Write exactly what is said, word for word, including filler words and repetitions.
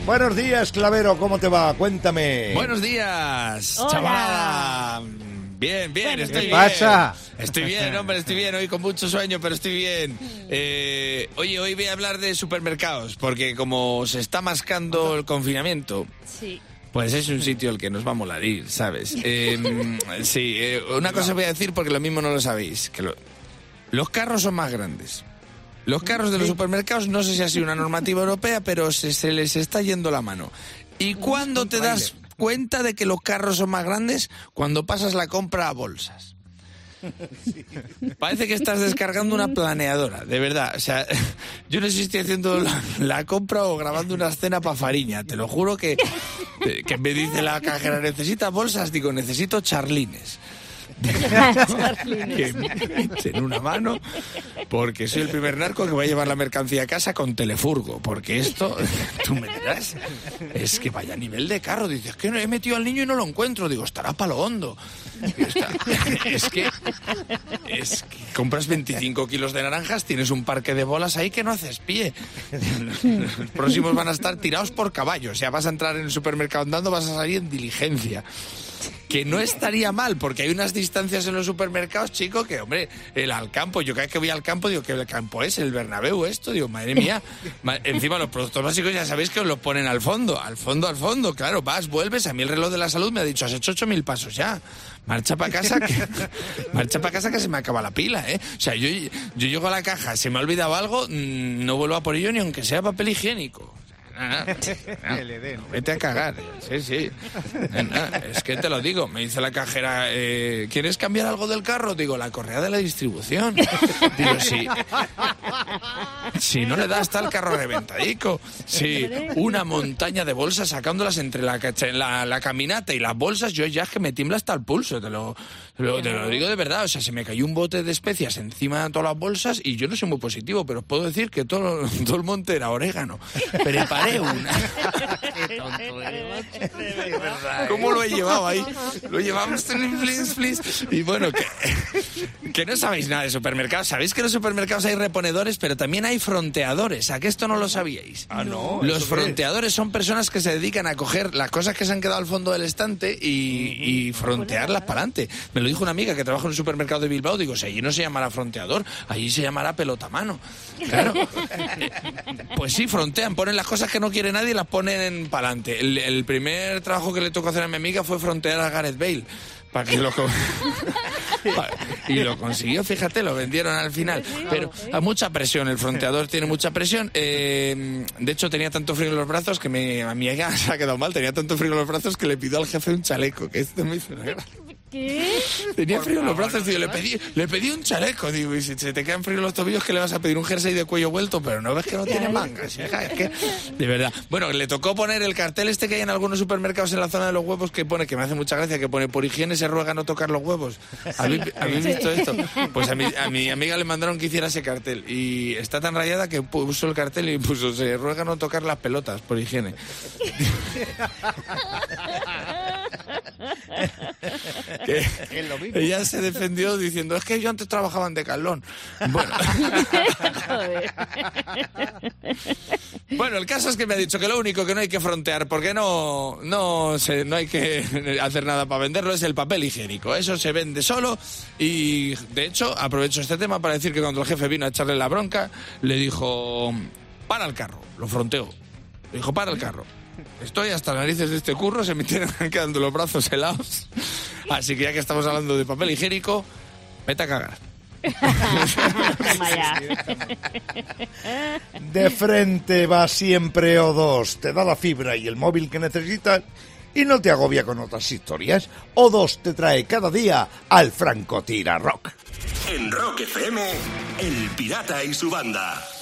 Buenos días, Clavero, ¿cómo te va? Cuéntame. Buenos días, Hola. chavalada. Bien, bien, Bueno, estoy ¿qué bien. pasa? Estoy bien, hombre, estoy bien. Hoy con mucho sueño, pero estoy bien. Eh, oye, hoy voy a hablar de supermercados, porque como se está mascando el confinamiento... Sí. Pues es un sitio al que nos va a molar ir, ¿sabes? Eh, sí, eh, una cosa voy a decir porque lo mismo no lo sabéis. Que lo- los carros son más grandes. Los carros de los supermercados, no sé si ha sido una normativa europea, pero se, se les está yendo la mano. ¿Y cuándo te das cuenta de que los carros son más grandes? Cuando pasas la compra a bolsas. Parece que estás descargando una planeadora, de verdad. O sea, yo no sé si estoy haciendo la, la compra o grabando una escena para Fariña. Te lo juro que, que me dice la cajera, ¿necesitas bolsas? Digo, necesito charlines. Que me echen una mano, porque soy el primer narco que va a llevar la mercancía a casa con telefurgo, porque esto, tú me dirás, es que vaya nivel de carro. Dices, que no he metido al niño y no lo encuentro. Digo, estará para lo hondo. Está, es que es que compras veinticinco kilos de naranjas, tienes un parque de bolas ahí que no haces pie. Los próximos van a estar tirados por caballos. O sea, vas a entrar en el supermercado andando, vas a salir en diligencia. Que no estaría mal, porque hay unas distancias en los supermercados, chico, que, hombre, el al campo, yo cada vez que voy al campo digo, que el campo es el Bernabéu esto, digo, madre mía. Ma- encima los productos básicos ya sabéis que os los ponen al fondo, al fondo, al fondo, claro, vas, vuelves, a mí el reloj de la salud me ha dicho, has hecho ocho mil pasos ya, marcha para casa, que, marcha para casa que se me acaba la pila, ¿eh? O sea, yo, yo llego a la caja, se me ha olvidado algo, mmm, no vuelvo a por ello ni aunque sea papel higiénico. Ah, ah, no, vete a cagar. Sí, sí. Ah, es que te lo digo. Me dice la cajera, eh, ¿quieres cambiar algo del carro? Digo, la correa de la distribución. Digo, sí. Si no le das, está el carro reventadico. Sí, una montaña de bolsas sacándolas entre la, cacha- la, la caminata y las bolsas. Yo ya es que me tiembla hasta el pulso. Te lo, te lo, te lo digo de verdad. O sea, se me cayó un bote de especias encima de todas las bolsas y yo no soy muy positivo, pero os puedo decir que todo, todo el monte era orégano. Preparé una. Qué tonto eres. ¿Cómo lo he llevado ahí? Lo llevamos please, please. Y bueno, que, que no sabéis nada de supermercados. Sabéis que en los supermercados hay reponedores, pero también hay fronteadores. ¿A qué esto no lo sabíais? Ah, no. Los ¿eso qué es? fronteadores son personas que se dedican a coger las cosas que se han quedado al fondo del estante y, y frontearlas para adelante. Me lo dijo una amiga que trabaja en un supermercado de Bilbao. Digo, si allí no se llamará fronteador, allí se llamará pelotamano. Claro. Pues sí, frontean, ponen las cosas que no quiere nadie y las ponen para adelante. El, el primer trabajo que le tocó hacer a mi amiga fue frontear a Gareth Bale. Para que lo co- y lo consiguió, fíjate, lo vendieron al final. Pero a mucha presión, el fronteador tiene mucha presión. Eh, de hecho, tenía tanto frío en los brazos que me, a mi amiga se ha quedado mal. Tenía tanto frío en los brazos que le pidió al jefe un chaleco. Que esto me hizo una gracia. ¿Qué? Tenía frío en los brazos, tío. Le pedí, le pedí un chaleco. Digo, y si se te quedan fríos los tobillos, ¿qué le vas a pedir? Un jersey de cuello vuelto, pero no ves que no tiene mangas. Hija, es que, de verdad. Bueno, le tocó poner el cartel este que hay en algunos supermercados en la zona de los huevos que pone, que me hace mucha gracia, que pone, por higiene se ruega no tocar los huevos. ¿Habéis, ¿habéis visto esto? Pues a mi, a mi amiga le mandaron que hiciera ese cartel. Y está tan rayada que puso el cartel y puso, se ruega no tocar las pelotas, por higiene. Que Es lo mismo. ella se defendió diciendo, es que yo antes trabajaba en Decathlon. Bueno. Bueno, el caso es que me ha dicho que lo único que no hay que frontear, porque no, no, se, no hay que hacer nada para venderlo, es el papel higiénico. Eso se vende solo y, de hecho, aprovecho este tema para decir que cuando el jefe vino a echarle la bronca, le dijo, para el carro, lo fronteó. Le dijo, para el carro. Estoy hasta las narices de este curro, se me tienen quedando los brazos helados. Así que ya que estamos hablando de papel higiénico, vete a cagar. Toma ya. De frente va siempre O dos. Te da la fibra y el móvil que necesitas y no te agobia con otras historias. O dos te trae cada día al Franco Tira Rock. En Rock F M, El Pirata y su banda.